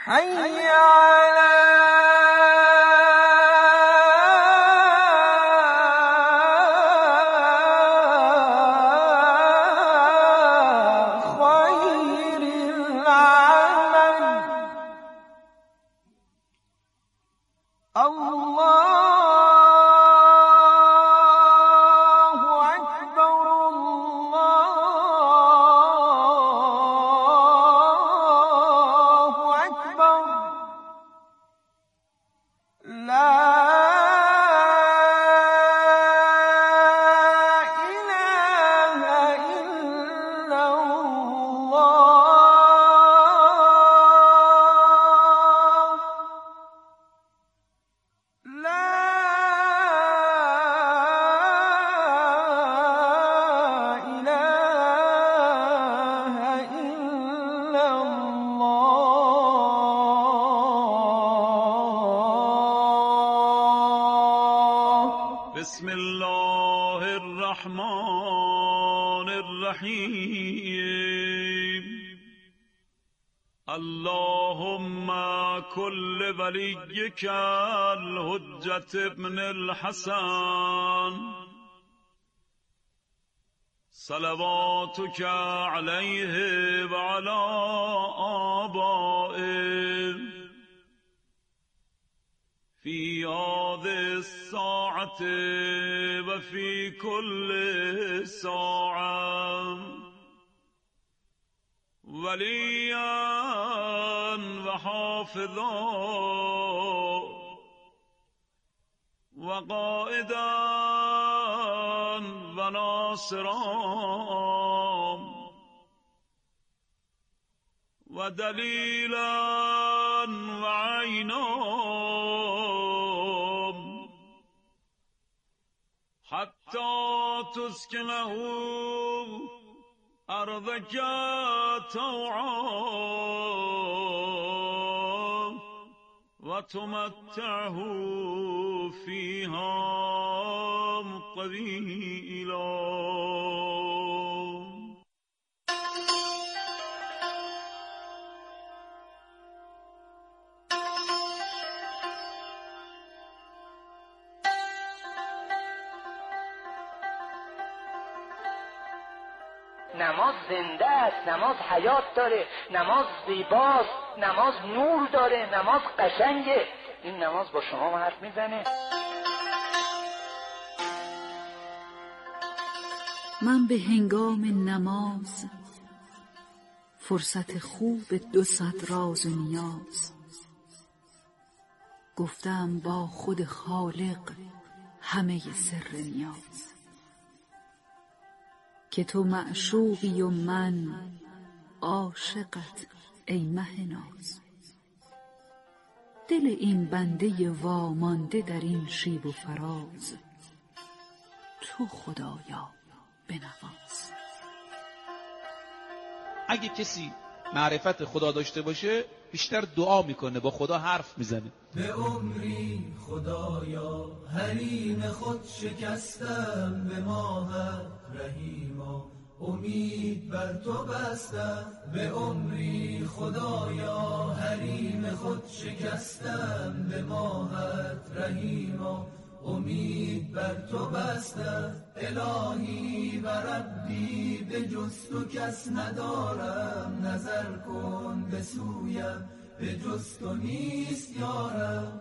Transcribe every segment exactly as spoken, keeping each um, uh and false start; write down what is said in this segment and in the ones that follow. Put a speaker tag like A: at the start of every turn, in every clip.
A: حي على
B: بسم الله الرحمن الرحیم. اللهم كل وليك الحجة ابن الحسن صلواتك عليه وعلى آبائه في هذه الساعة وفي كل ساعة وليا وحافظا وقائدا وناصرا ودليلا وعينا حتى تسكنه أرضك طوعا وتمتعه فيها طويلا.
C: نماز زنده است، نماز حیات داره، نماز زیباست، نماز نور داره، نماز قشنگه. این نماز با شما حرف میزنه.
D: من به هنگام نماز فرصت خوب دو صد راز و نیاز گفتم با خود خالق همه سر نیاز، که تو معشوقی و من عاشقت ای مه ناز. دل این بنده وامانده در این شیب و فراز تو خدایا بنواز.
E: اگه کسی معرفت خدا داشته باشه بیشتر دعا میکنه، با خدا حرف میزنه.
F: به عمری خدایا حریم خود شکستم، به ماهت رحیما امید بر تو بستم. به عمری خدایا حریم خود شکستم، به ماهت رحیما امید بر تو بستم. الهی و ربی به جز تو کس ندارم، نظر کن به سویم به جز تو نیست یارم.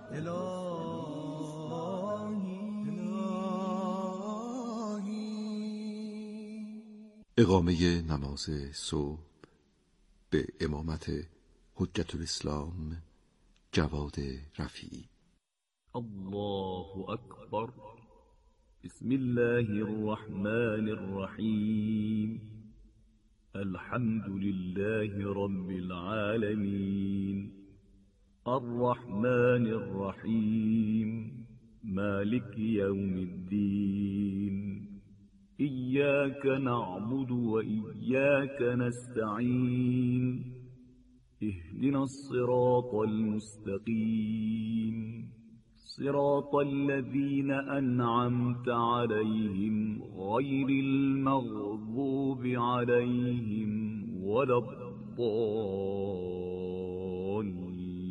G: اقامه نماز صبح به امامت حجت الاسلام جواد رفیعی.
H: الله أكبر. بسم الله الرحمن الرحيم. الحمد لله رب العالمين الرحمن الرحيم مالك يوم الدين إياك نعبد وإياك نستعين اهدنا الصراط المستقيم صراط الذين أنعمت عليهم غير المغضوب عليهم ولا الضالين.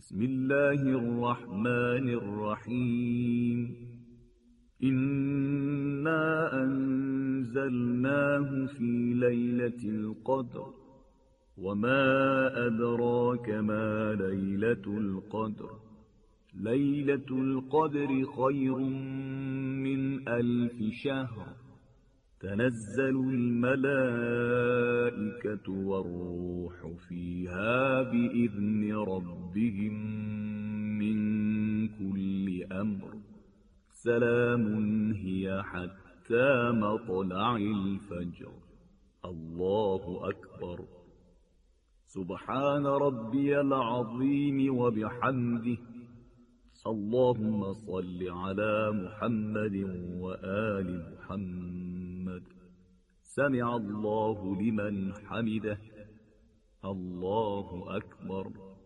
H: بسم الله الرحمن الرحيم إنا أنزلناه في ليلة القدر وما أدراك ما ليلة القدر ليلة القدر خير من ألف شهر تنزل الملائكة والروح فيها بإذن ربهم من كل أمر سلام هي حتى مطلع الفجر. الله أكبر. سبحان ربي العظيم وبحمده. اللهم صل على محمد وآل محمد. سمع الله لمن حمده. الله أكبر.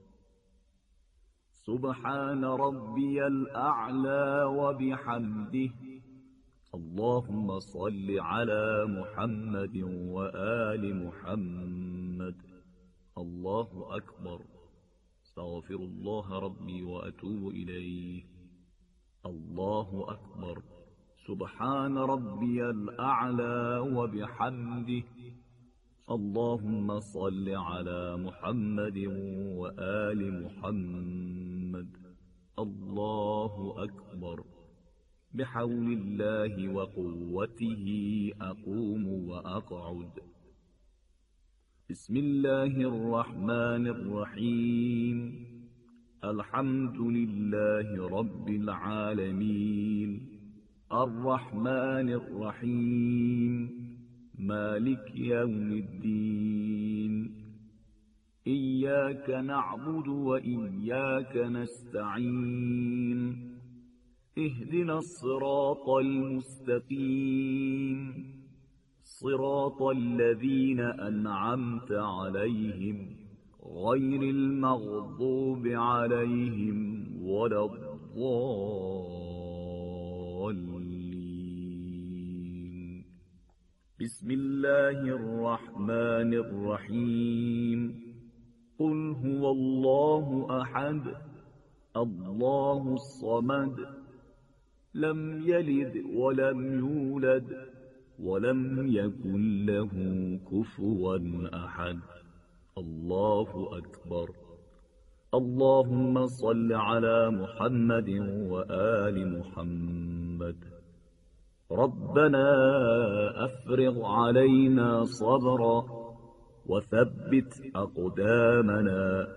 H: سبحان ربي الأعلى وبحمده. اللهم صل على محمد وآل محمد. الله أكبر. استغفر الله ربي وأتوب إليه. الله أكبر. سبحان ربي الأعلى وبحمده. اللهم صل على محمد وآل محمد. الله أكبر. بحول الله وقوته أقوم وأقعد. بسم الله الرحمن الرحيم. الحمد لله رب العالمين الرحمن الرحيم مالك يوم الدين. إياك نعبد وإياك نستعين. اهدنا الصراط المستقيم صراط الذين أنعمت عليهم غير المغضوب عليهم ولا الضالين. بسم الله الرحمن الرحيم. قل هو الله أحد الله الصمد لم يلد ولم يولد ولم يكن له كفوا أحد. الله أكبر. اللهم صل على محمد وآل محمد. ربنا أفرغ علينا صبرا وثبت أقدامنا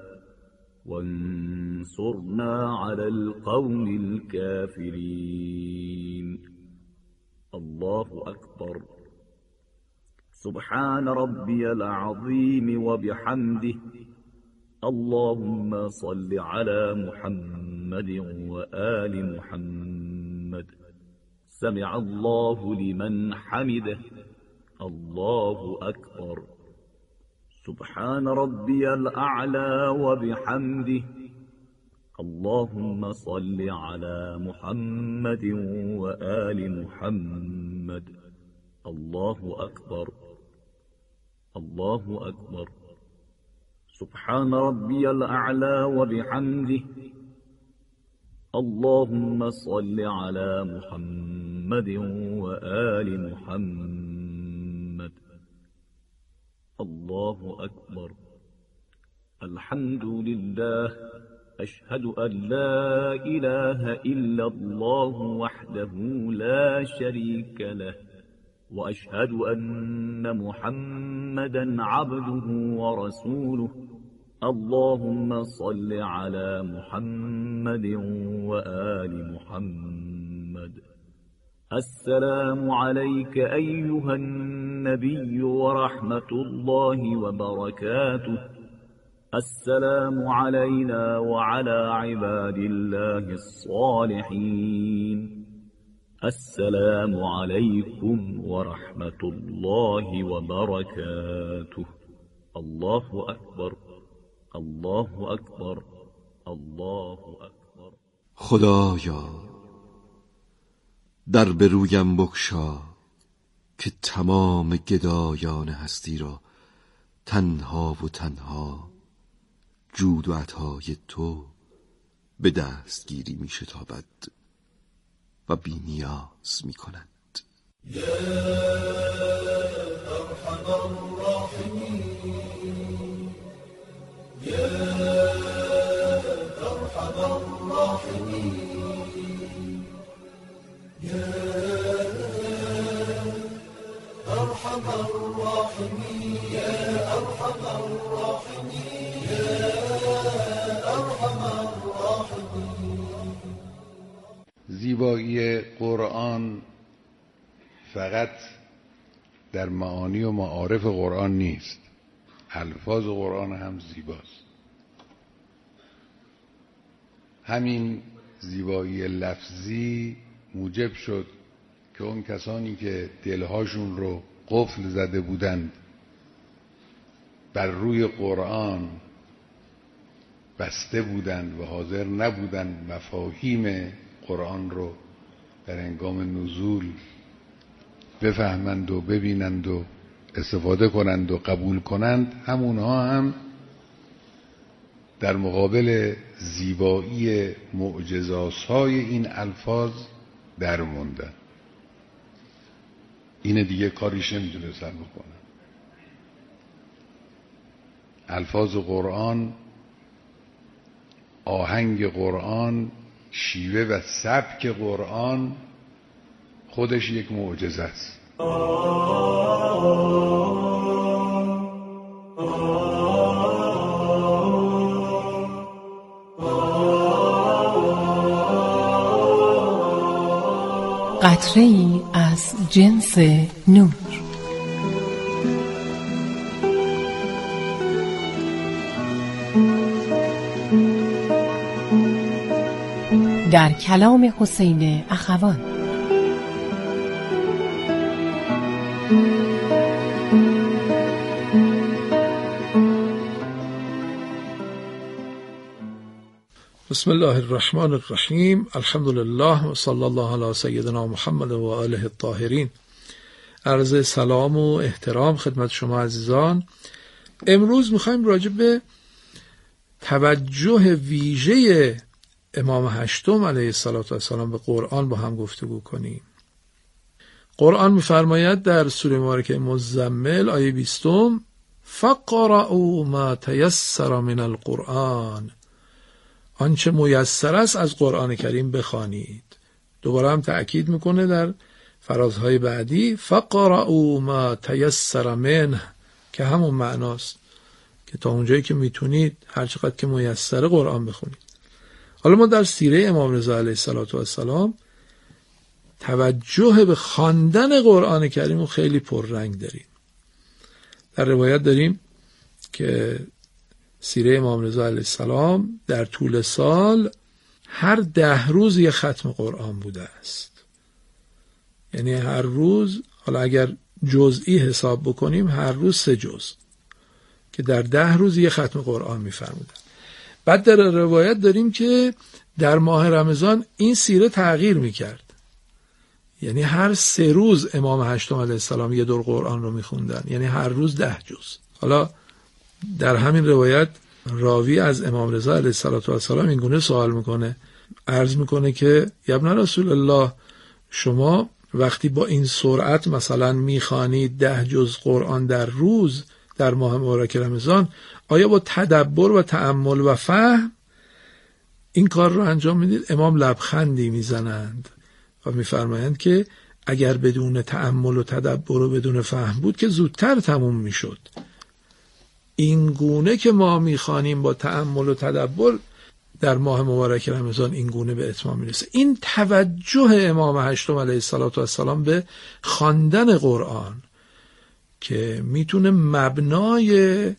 H: وانصرنا على القوم الكافرين. الله أكبر. سبحان ربي العظيم وبحمده. اللهم صل على محمد وآل محمد. سمع الله لمن حمده. الله أكبر. سبحان ربي الأعلى وبحمده. اللهم صل على محمد وآل محمد. الله أكبر. الله أكبر. سبحان ربي الأعلى وبحمده. اللهم صل على محمد وآل محمد. الله أكبر. الحمد لله. أشهد أن لا إله إلا الله وحده لا شريك له وأشهد أن محمدا عبده ورسوله. اللهم صل على محمد وآل محمد. السلام عليك أيها النبي ورحمة الله وبركاته. السلام علينا وعلى عباد الله الصالحين. السلام عليكم ورحمة الله وبركاته. الله أكبر. الله أكبر. الله أكبر.
G: خدایا در به رویم بگشا که تمام گدایان هستی را تنها و تنها جود و عطای تو به دستگیری می شتابد و بی نیاز می کند.
F: یا ارحم الراحمین، یا ارحم الراحمین، یا ارحم الراحمین، یا ارحم الراحمین، یا ارحم الراحمین.
I: زیبایی قرآن فقط در معانی و معارف قرآن نیست، الفاظ قرآن هم زیباست. همین زیبایی لفظی موجب شد که اون کسانی که دلهاشون رو قفل زده بودند بر روی قرآن بسته بودند و حاضر نبودند مفاهیم قرآن رو در هنگام نزول بفهمند و ببینند و استفاده کنند و قبول کنند، همونها هم در مقابل زیبایی معجزات‌های این الفاظ در موندن. این دیگه کاریش نمیتونستن بکنن. الفاظ قرآن، آهنگ قرآن، شیوه و سبک قرآن خودش یک معجزه است.
J: قطره‌ای از جنس نور. در کلام حسین اخوان.
K: بسم الله الرحمن الرحیم. الحمد لله و صلی الله علی سیدنا محمد و آله الطاهرین. عرض سلام و احترام خدمت شما عزیزان. امروز میخوایم راجع به توجه ویژه امام هشتم علیه السلام به قرآن با هم گفتگو کنیم. قرآن میفرماید در سوره مبارکه مزمل آیه بیستم: فقرؤوا ما تیسر من القرآن، آنچه میسر است از قرآن کریم بخوانید. دوباره هم تأکید میکنه در فرازهای بعدی: فقرؤوا ما تیسر منه، که همون معناست که تا اونجایی که میتونید هر چقدر که میسر قرآن بخونید. حالا ما در سیره امام رضا علیه السلام توجه به خواندن قرآن کریم خیلی پررنگ داریم. در روایت داریم که سیره امام رضا علیه السلام در طول سال هر ده روز یه ختم قرآن بوده است. یعنی هر روز، حالا اگر جزئی حساب بکنیم، هر روز سه جز، که در ده روز یه ختم قرآن می‌فرمودن. بعد در روایت داریم که در ماه رمضان این سیره تغییر می‌کرد. یعنی هر سه روز امام هشتم علیه السلام یه دور قرآن رو می‌خوندن، یعنی هر روز ده جز. حالا در همین روایت راوی از امام رضا علیه السلام این گونه سوال میکنه، عرض میکنه که یا ابن رسول الله، شما وقتی با این سرعت مثلا میخوانید ده جز قرآن در روز در ماه مبارک رمضان، آیا با تدبر و تأمل و فهم این کار رو انجام میدید؟ امام لبخندی میزنند و میفرمایند که اگر بدون تأمل و تدبر و بدون فهم بود که زودتر تموم میشد. این گونه که ما میخوانیم با تأمل و تدبر در ماه مبارک رمضان، این گونه به اتمام میرسه. این توجه امام هشتم علیه السلام به خواندن قرآن که میتونه مبنای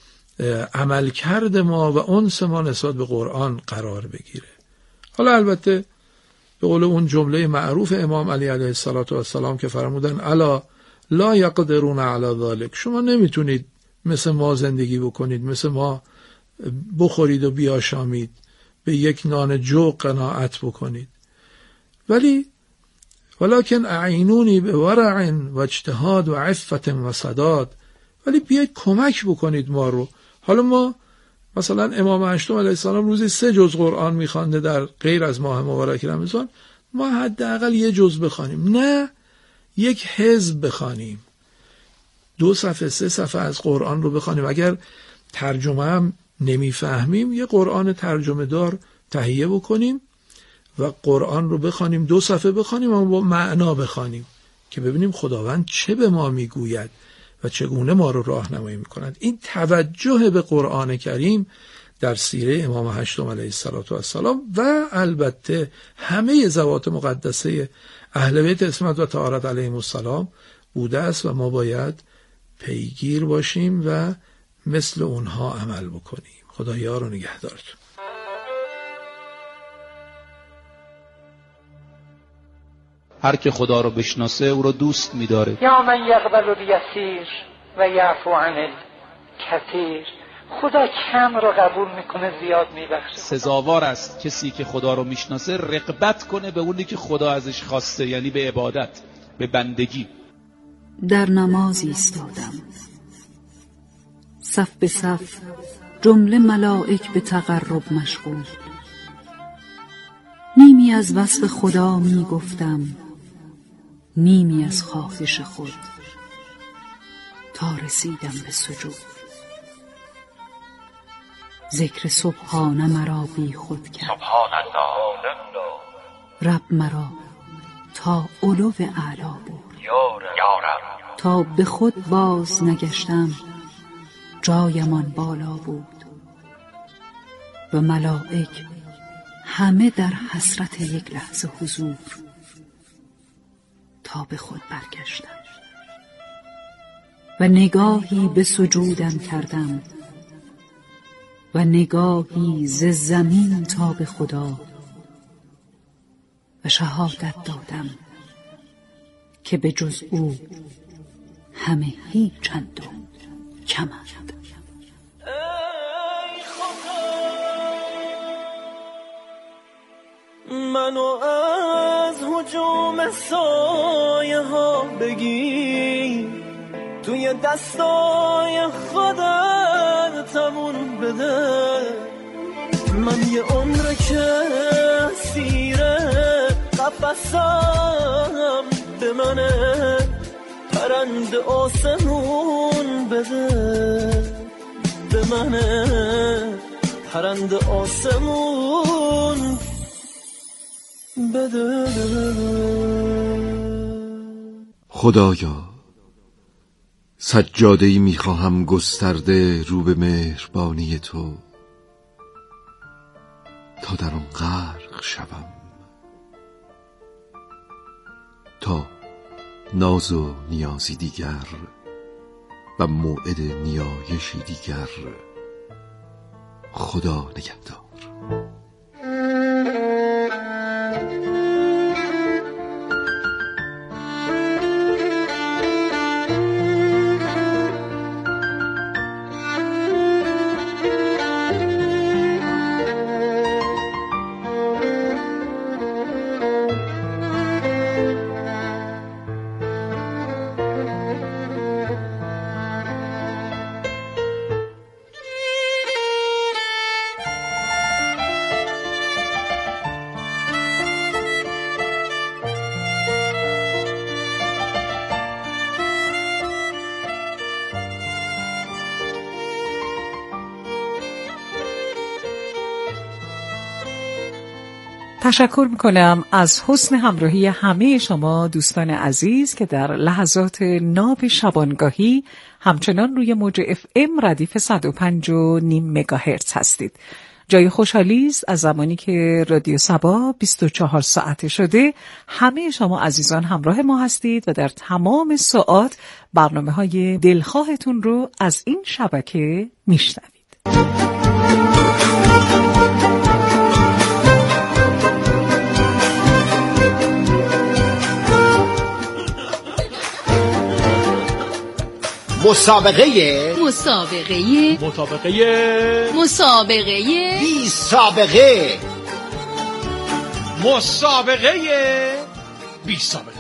K: عملکرد ما و انس ما نسبت به قرآن قرار بگیره. حالا البته به قول اون جمله معروف امام علی علیه السلام که فرمودن: الا لا یقدرون علی ذلک، شما نمیتونید مثل ما زندگی بکنید، مثل ما بخورید و بیاشامید، به یک نان جو قناعت بکنید، ولی ولکن اعینونی به ورع و اجتهاد و عفت و صداد، ولی بیاید کمک بکنید ما رو. حالا ما مثلا امام هشتم علیه السلام روزی سه جز قرآن میخوانده در غیر از ماه مبارک رمضان، ما حداقل یه جز بخوانیم، نه یک حزب بخوانیم، دو صفحه سه صفحه از قرآن رو بخوانیم. اگر ترجمه هم نمیفهمیم یه قرآن ترجمه دار تهیه بکنیم و قرآن رو بخوانیم، دو صفحه بخوانیم و با معنا بخوانیم که ببینیم خداوند چه به ما میگوید و چگونه ما رو راهنمایی میکند. این توجه به قرآن کریم در سیره امام هشتم علیه السلام و البته همه ذوات مقدسه اهل بیت عصمت و طهارت علیهم السلام بوده است و ما باید پیگیر باشیم و مثل اونها عمل بکنیم. خدایا رو نگهدارتون.
E: هر که خدا رو بشناسه او رو دوست می‌داره.
C: یا من یقبل الیسیر و یعفو عن الکثیر. خدا کم رو قبول میکنه، زیاد میبخشه.
E: سزاوار است کسی که خدا رو میشناسه رغبت کنه به اونی که خدا ازش خواسته، یعنی به عبادت، به بندگی.
D: در نماز ایستادم، صف به صف جمله ملائک به تقرب مشغول. نیمی از وصف خدا می گفتم، نیمی از خواهش خود، تا رسیدم به سجود. ذکر سبحانه مرا بی خود کرد، سبحان الله، رب مرا تا علو اعلا بود. تا به خود باز نگشتم جایمان بالا بود و ملائک همه در حسرت یک لحظه حضور. تا به خود برگشتم و نگاهی به سجودم کردم و نگاهی ز زمین تا به خدا و شهادت دادم که به جز او همه هیچند و کمند.
F: منو از هجوم سایه ها بگیر، توی دستای خودت تمون بده. من یه عمر که سیره قفصم به منه، پرنده آسمون بده به منه، پرنده آسمون بده.
G: خدایا سجاده‌ای میخواهم گسترده رو به مهربانی تو، تا در آن غرق شوم، تا ناز و نیازی دیگر و موعد نیایشی دیگر. خدا نگهدار.
L: تشکر میکنم از حسن همراهی همه شما دوستان عزیز که در لحظات ناب شبانگاهی همچنان روی موج اف ام ردیف صد و پنج و نیم مگاهرتز هستید. جای خوشحالی است از زمانی که رادیو صبا بیست و چهار ساعته شده همه شما عزیزان همراه ما هستید و در تمام ساعات برنامه‌های دلخواهتون رو از این شبکه میشنوید.
M: مسابقه
N: مسابقه
M: مسابقه
N: مسابقه
M: بی سابقه
O: مسابقه بی سابقه.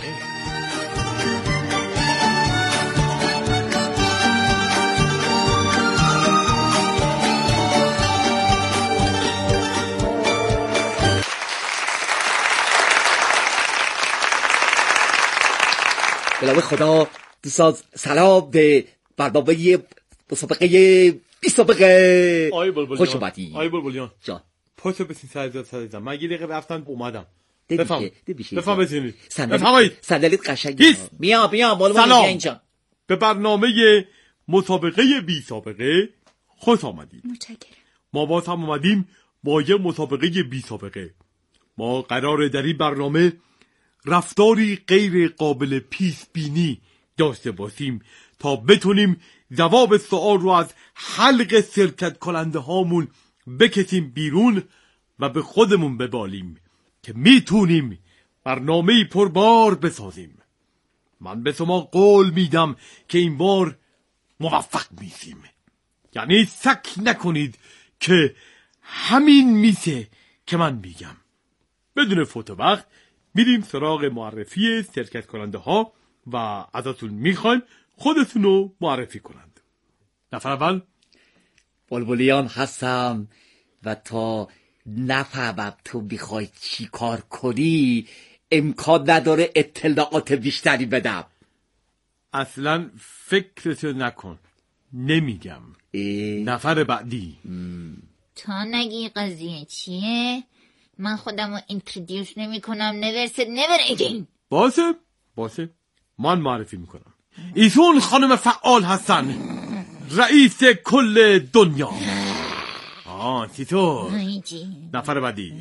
M: نام خدا دوستان سلام به برنامه مسابقه بی سابقه.
P: آی بلبلیان
M: خوش اومدی.
P: آی بلبلیان
M: جان
P: پاتو بسین سر سر من یه دقیقه رفتم اومدم.
M: دیگه
P: بفهم
M: دیگه
P: بفهم بسینید
M: صندلیت صندلیت قشنگه. بیا بیا بالا بیا اینجا.
P: به برنامه مسابقه بی سابقه خوش آمدید.
Q: متشکرم.
P: ما باز هم اومدیم با یه مسابقه بی سابقه. ما قراره در این برنامه رفتاری غیر قابل پیش بینی داشته باشیم تا بتونیم جواب سوال رو از حلق شرکت کننده هامون بکشیم بیرون و به خودمون ببالیم که میتونیم برنامه‌ای پربار بسازیم. من به شما قول میدم که این بار موفق میشیم. یعنی شک نکنید که همین میشه که من میگم. بدون فوت وقت میریم سراغ معرفی شرکت کننده ها و ازتون میخوایم خودتون رو معرفی کنند. نفر اول
M: بلبلیان هستم و تا نفهمم تو میخوای چی کار کنی امکان نداره اطلاعات بیشتری بدم.
P: اصلا فکرتو نکن، نمیگم. نفر بعدی
Q: تا نگی قضیه چیه من خودم رو اینترودیوس نمی کنم. نورسد نور اگین.
P: باشه باشه من معرفی میکنم. ایشون خانم فعال هستن، رئیس کل دنیا. آه چطور؟ نفر بعدی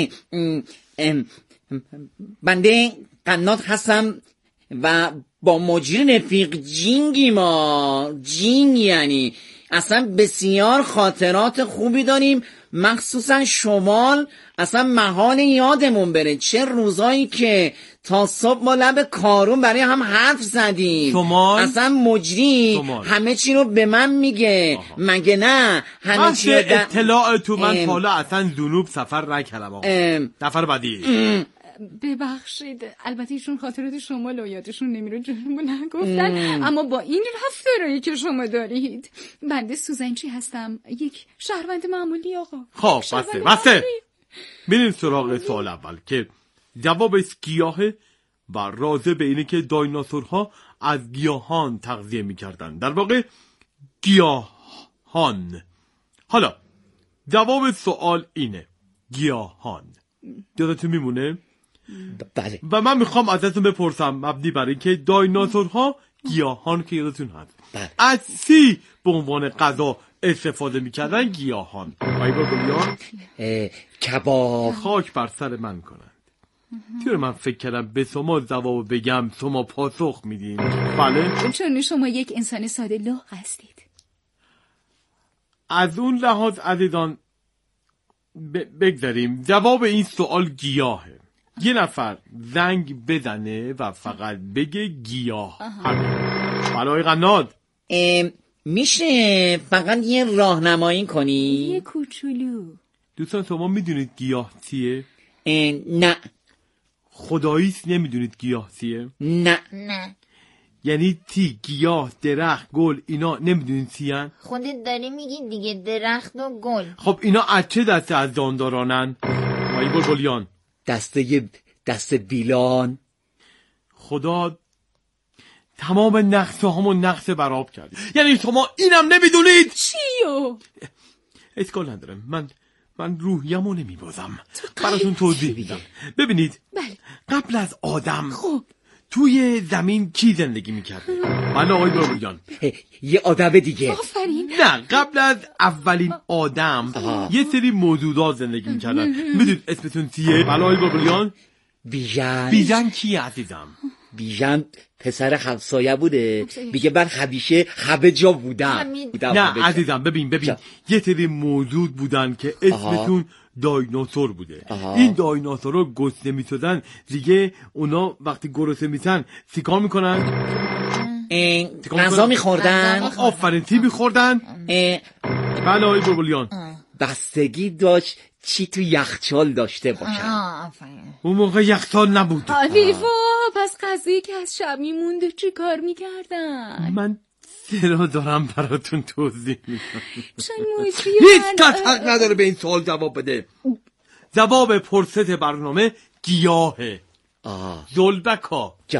M: بنده قنات هستم و با مجری رفیق جینگی ما جینگ یعنی اصلا بسیار خاطرات خوبی داریم، مخصوصا شمال اصلا محال یادمون بره. چه روزایی که تا صبح ما لب کارون برای هم حرف زدیم.
P: شمال
M: اصلا مجری شمال. همه چی رو به من میگه. آها. مگه نه همه چی رو
P: در... اطلاع تو من حالا اصلا جنوب سفر نکردم. نفر بعدی
Q: ام. ببخشید البته ایشون خاطرات شما رو یادشون نمیره جنوبو نگفتن ام. اما با این رفتارهایی که شما دارید. بنده سوزنچی هستم، یک شهروند معمولی آقا.
P: خب بسته بسته بریم سراغ سوال اول که جوابش گیاهه و راجع به اینه که دایناسورها از گیاهان تغذیه میکردن، در واقع گیاهان. حالا جواب سوال اینه گیاهان. یادتون میمونه؟
M: بله.
P: و من میخوام ازتون بپرسم مبنی بر اینکه دایناسورها گیاهان که یادتون هست
M: بله.
P: از چی به عنوان غذا استفاده میکردن گیاهان؟ آی بلبلیان
M: کباب.
P: خاک بر سر من کنند. چرا من فکر کردم به شما جواب بگم شما پاسخ میدین؟ بله
Q: چون شما یک انسان ساده لوح هستید.
P: از اون لحاظ عزیزان بگذاریم جواب این سوال گیاهه. یه نفر زنگ بزنه و فقط بگه گیاه. برای قناد
M: میشه فقط یه راهنمایی کنی؟
Q: یه کوچولو.
P: دوستان شما میدونید گیاه چیه؟
M: نه.
P: خداییست نمیدونید گیاه چیه؟
M: نه.
Q: نه.
P: یعنی تی گیاه درخت گل اینا نمیدونید چیه؟
Q: خودت داری میگی دیگه درخت و گل.
P: خب اینا از چه دسته از جاندارانن؟ مایی بلبلیان
M: دسته دسته بیلان.
P: خدا تمام نقصه همون نقصه براب کرد. یعنی شما اینم نمیدونید؟
Q: چیو؟
P: اشکال ندارم، من من روحیمو نمیبازم، براتون توضیح میدم. ببینید
Q: بله.
P: قبل از آدم
Q: خب
P: توی زمین کی زندگی میکرده؟ بله آقای بلبلیان
M: یه آدم دیگه.
Q: آفرین.
P: نه قبل از اولین آدم آه. یه سری موجودات زندگی میکردن. میدونید اسمتون چیه؟ بله آقای بلبلیان
M: بیژن.
P: بیژن کیه عزیزم؟
M: بیژن پسر همسایه بوده، میگه من همیشه همه جا بودم.
P: نه عزیزم ببین ببین جا. یه سری موجود بودن که اسمتون دایناسور بوده. آها. این دایناسورها گرسنه میشدن دیگه، اونا وقتی گرسنه میشن چیکار میکنن؟
M: غذا میخوردن.
P: آفرین چی میخوردن؟ بله آقای بلبلیان
M: بستگی داشت چی تو یخچال داشته باشن.
P: اون موقع یخچال نبود.
Q: آلیفا پس قضیه که از شب میمونده چی کار میکردن؟
P: من چرا دارم براتون توضیح میکنم؟
Q: چون موجی
P: هیچ کس حق نداره به این سوال جواب بده. جواب پرست برنامه گیاهه. زلبکا
M: جا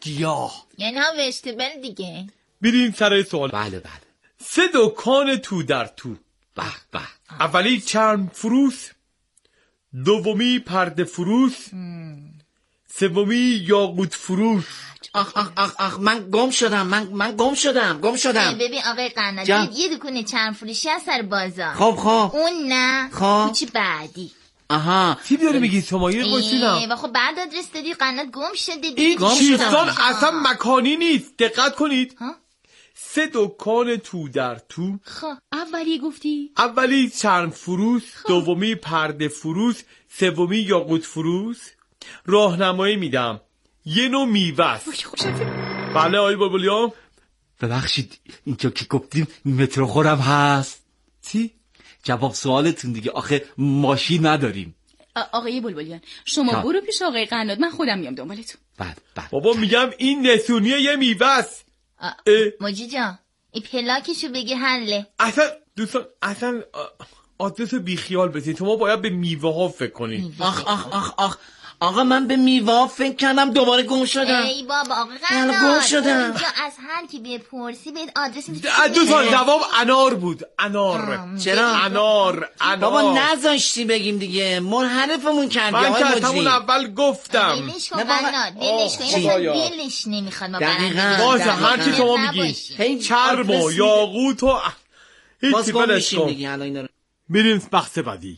P: گیاه
R: یعنی هم وجتبل دیگه.
P: بریم سر سوال.
G: بله بله.
P: سه دکان تو در تو.
G: به به.
P: اولی چرم فروش، دومی پرده فروش، سومی یاقوت فروش.
M: آخ آخ آخ آخ من گم شدم من من گم شدم گم شدم.
R: ببین آقای قنات یه دکونه چرم فروشی از سر بازار.
M: خب خب
R: اون نه.
M: خب
R: کوچه بعدی.
M: آها
P: چی داری میگی شما؟ یه
R: گوشیدم. و خب بعد آدرس دادی قنات گم شده.
P: این چیزان اصلا مکانی نیست. دقت کنید. ها؟ سه دکان تو در تو.
Q: خب اولی گفتی؟
P: اولی چرم فروش، دومی پرده فروش، سومی یاقوت فروش. راهنمایی میدم. یه نوع میوه است. بله آقای بلبلیان.
G: ببخشید اینجا که گفتیم مترو خورم هست.
P: چی؟
G: جواب سوالتون دیگه. آخه ماشین نداریم.
Q: آقای بلبلیان شما برو پیش آقای قنات، من خودم میام دنبالتون.
G: بله بله.
P: بابا میگم این نسونیه یه میوه است.
R: ماجی جان این پلاکشو بگی حله.
P: اصلا دوستان اصلا آدرس بیخیال بزنید. شما باید به میوه ها فکر کنید.
M: آخ آخ آخ آخ آقا من به میوه فکر کردم دوباره گم شدم.
R: ای بابا آقا قنات
M: گم شدم.
R: اونجا از هر کی بپرسی بهت آدرس میده.
P: دوستان جواب انار بود. انار.
M: چرا؟
P: انار انار.
M: بابا نذاشتی بگیم دیگه، منحرفمون کردی
P: من
M: آقای
P: که همون اول گفتم.
R: دلش کن قنات دلش کن. دلش نمیخواد ما برنده.
P: باشه هر چی شما میگی. چرم و یاقوت و هیچی بلش کن. میریم بحث بعدی.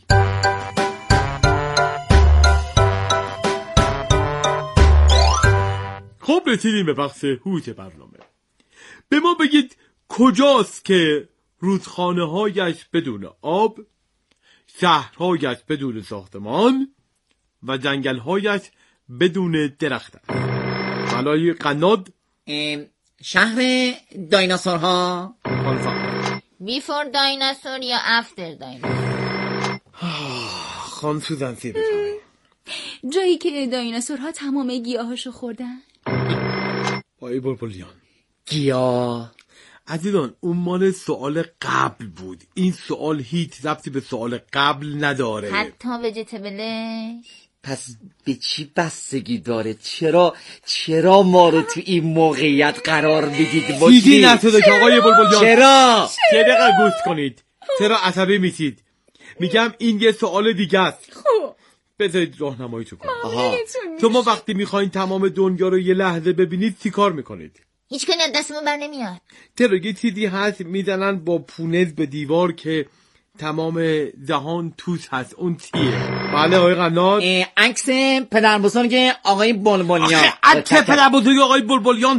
P: خب رسیدیم به بخش هوش برنامه. به ما بگید کجاست که رودخانه هایش بدون آب، شهرهایش بدون ساختمان و جنگل هایش بدون درخت است؟ بلای قناد.
M: شهر دایناسورها.
R: بیفور دایناسور یا افتر دایناسور؟
P: خان سوزنسی بفرمایید.
Q: جایی که دایناسورها تمام گیاهاشو خوردن.
P: آقای بلبلیان
M: گیاه.
P: عزیزان اون مال سوال قبل بود. این سوال هیچ ربطی به سوال قبل نداره.
R: حتی وجتبلش.
M: پس به چی بستگی داره؟ چرا چرا ما رو تو این موقعیت قرار میدید؟
P: چیزی نشده که آقای بلبلیان.
M: چرا؟
P: یه دقیقه گوش کنید. چرا عصبی میشید؟ میگم این یه سوال دیگه است.
Q: خب
P: بذارید راهنمایی تو کنم. شما وقتی میخواین تمام دنیا رو یه لحظه ببینید چی کار میکنید؟
R: هیچ کنی از دستمون بر نمیاد.
P: چرا یه چیزی هست میزنن با پونز به دیوار که تمام جهان توش هست. اون چیه؟ بله آقای قنات.
M: عکس پدر بزرگ آقای بلبلیان.
P: عکس پدر بزرگ آقای بلبلیان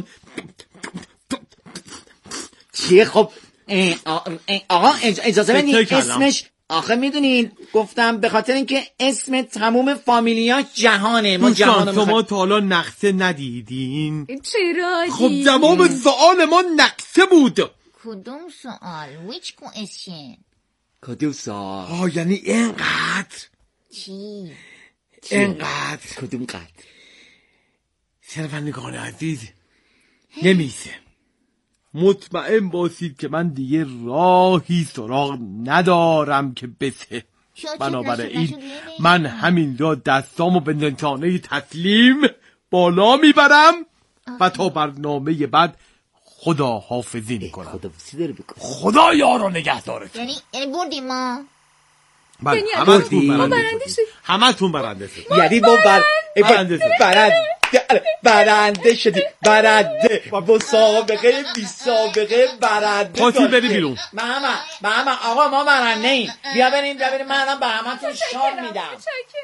M: چیه؟ خب آقا اجازه بدید اسمش. آخه میدونین گفتم به خاطر اینکه اسم تموم فامیلیا جهانه. ما جهان
P: شما میخواد... تا حالا نقشه ندیدین؟
Q: چرا دیدین؟
P: خب جواب سوال ما نقشه بود.
R: کدوم سوال؟ which question؟
M: کدوم سوال؟
P: آه یعنی اینقدر.
R: چی؟
P: اینقدر.
M: کدوم قدر؟
P: شنوندگان عزیز نمیشه. مطمئن باشید که من دیگه راهی سراغ ندارم که بسه. بنابراین من همینجا دستامو به نشانه تسلیم بالا میبرم و تا برنامه بعد خدا حافظی میکنم. خدا یارو نگهداره.
R: یعنی یعنی بردیم ما.
P: بله همتون برنده شدید. همتون برنده شدید.
M: یعنی ما برنده برنده برنده شدی. برنده مسابقه بی سابقه برنده.
P: خواهی بری بیرون.
M: محمد محمد آقا ما برنده ایم. بیا بریم بیا بریم. من الان به همتون شام میدم.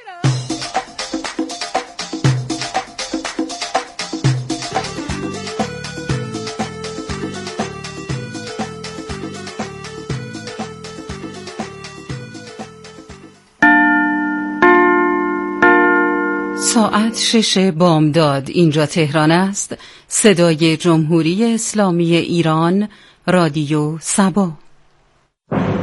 L: ساعت شش بامداد اینجا تهران است. صدای جمهوری اسلامی ایران، رادیو سبا.